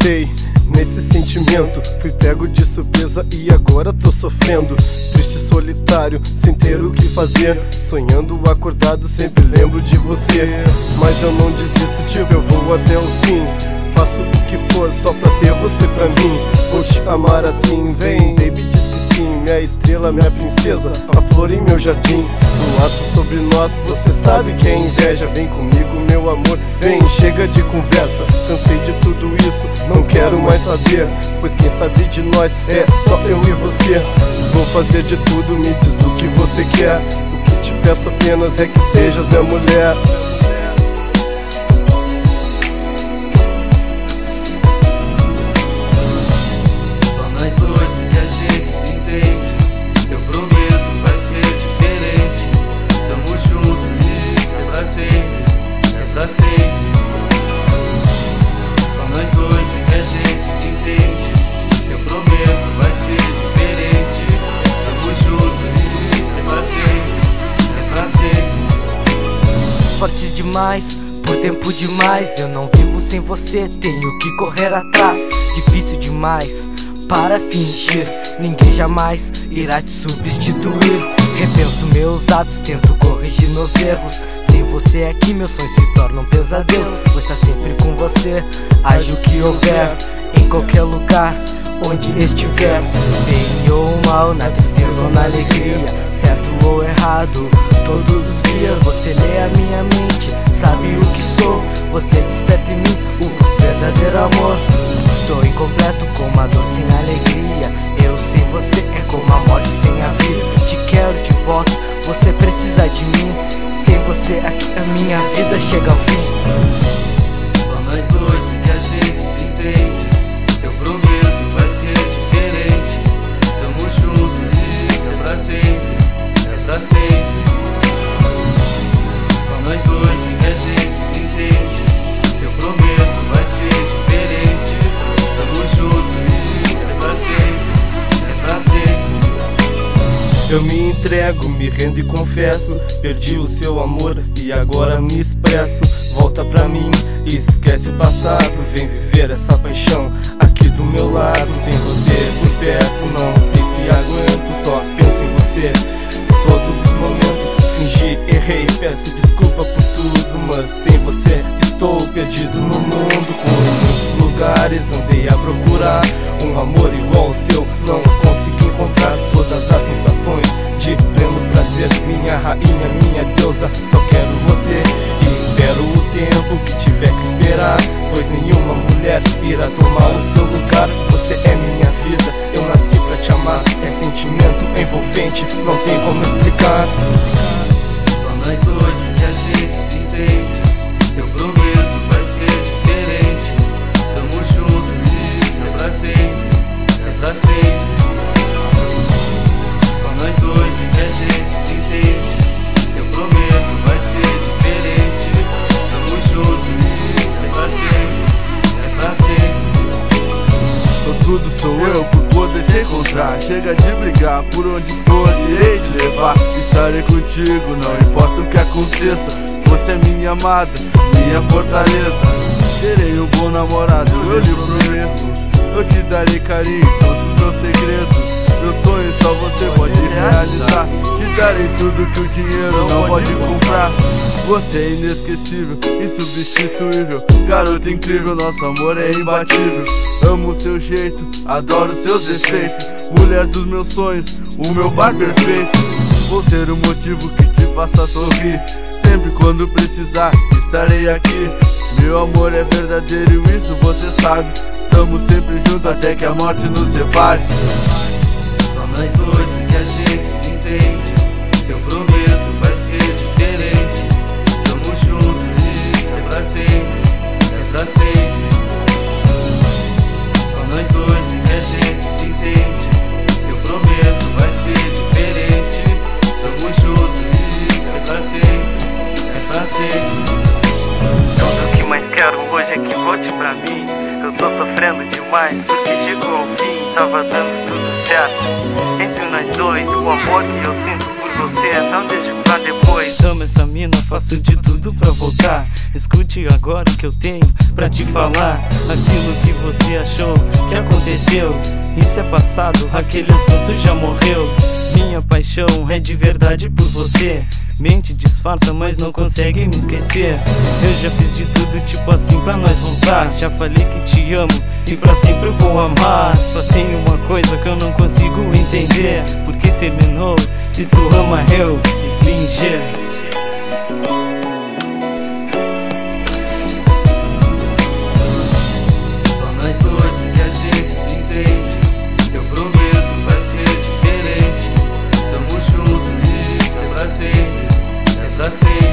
acreditei nesse sentimento, fui pego de surpresa e agora tô sofrendo. Triste, solitário, sem ter o que fazer, sonhando acordado, sempre lembro de você. Mas eu não desisto, tipo, eu vou até o fim. Faço o que for só pra ter você pra mim. Vou te amar assim, vem, baby, diz que sim. Minha estrela, minha princesa, a flor em meu jardim. Um ato sobre nós, você sabe que é inveja. Vem comigo, meu amor, vem, chega de conversa. Cansei de tudo isso, não quero mais saber, pois quem sabe de nós é só eu e você. Vou fazer de tudo, me diz o que você quer. O que te peço apenas é que sejas minha mulher. Pra sempre, só nós dois e que a gente se entende. Eu prometo, vai ser diferente. Tamo junto e ser pra sempre, é pra sempre. Fortes demais, por tempo demais, eu não vivo sem você, tenho que correr atrás. Difícil demais para fingir, ninguém jamais irá te substituir. Repenso meus atos, tento corrigir meus erros. Sem você aqui meus sonhos se tornam pesadelos. Vou estar sempre com você, haja o que houver, em qualquer lugar onde estiver. Bem ou mal, na tristeza ou na alegria, certo ou errado, todos os dias você lê a minha mente, sabe o que sou, você desperta em mim o verdadeiro amor. Tô incompleto como a dor sem alegria, eu sem você é como a morte sem a vida. Te quero de volta, você precisa de mim, sem você aqui a minha vida chega ao fim. Só nós dois e que a gente se entende. Eu prometo, vai ser diferente. Tamo junto e isso é pra sempre, é pra sempre. Só nós dois e que a gente se entende. Eu prometo, vai ser diferente. Tamo junto e isso é pra sempre, é pra sempre. Eu me entrego, me rendo e confesso, perdi o seu amor e agora me expresso. Volta pra mim e esquece o passado, vem viver essa paixão aqui do meu lado. Sem você por perto, não sei se aguento, só penso em você todos os momentos. Fingi, errei, peço desculpa por tudo, mas sem você estou perdido no mundo. Por muitos lugares andei a procurar um amor igual ao seu, não consegui encontrar todas as sensações de pleno prazer. Minha rainha, minha deusa, só quero você e espero o tempo que tiver que esperar, pois nenhuma mulher irá tomar o seu lugar. Você é minha vida, eu nasci pra te amar, é sentimento envolvente, não tem como explicar. Só nós dois e que a gente se entende. Eu prometo, vai ser diferente. Tamo junto e isso é pra sempre, é pra sempre. Só nós dois e que a gente se entende. Eu prometo, vai ser diferente. Tamo junto e isso é pra sempre, é pra sempre. Tudo sou eu por poder te encontrar. Chega de brigar, por onde for irei te levar. Estarei contigo, não importa o que aconteça. Você é minha amada, minha fortaleza. Serei um bom namorado, eu lhe prometo. Eu te darei carinho, todos os meus segredos. Meus sonhos só você pode realizar. Te darei tudo que o dinheiro não pode comprar. Você é inesquecível, insubstituível, garota incrível, nosso amor é imbatível. Amo o seu jeito, adoro seus defeitos, mulher dos meus sonhos, o meu par perfeito. Vou ser o motivo que te faça sorrir, sempre quando precisar estarei aqui. Meu amor é verdadeiro e isso você sabe, estamos sempre juntos até que a morte nos separe. Só nós dois e que a gente se entende. Eu prometo, vai ser diferente. Tamo junto e isso é pra sempre, é pra sempre. Só nós dois e que a gente se entende. Eu prometo, vai ser diferente. Tamo junto e isso é pra sempre, é pra sempre. Tudo que mais quero hoje é que volte pra mim. Eu tô sofrendo demais porque chegou ao fim, tava dando tudo certo entre nós dois. O amor que eu sinto por você não deixo pra depois. Mas amo essa mina, faço de tudo pra voltar. Escute agora o que eu tenho pra te falar. Aquilo que você achou que aconteceu, isso é passado, aquele assunto já morreu. Minha paixão é de verdade por você. Mente disfarça, mas não consegue me esquecer. Eu já fiz de tudo tipo assim pra nós voltar. Já falei que te amo e pra sempre eu vou amar. Só tem uma coisa que eu não consigo entender: por que terminou se tu ama eu, Slinger? Só nós dois que a gente se entende. Eu prometo, vai ser diferente. Tamo junto e isso é pra sempre. É pra sempre.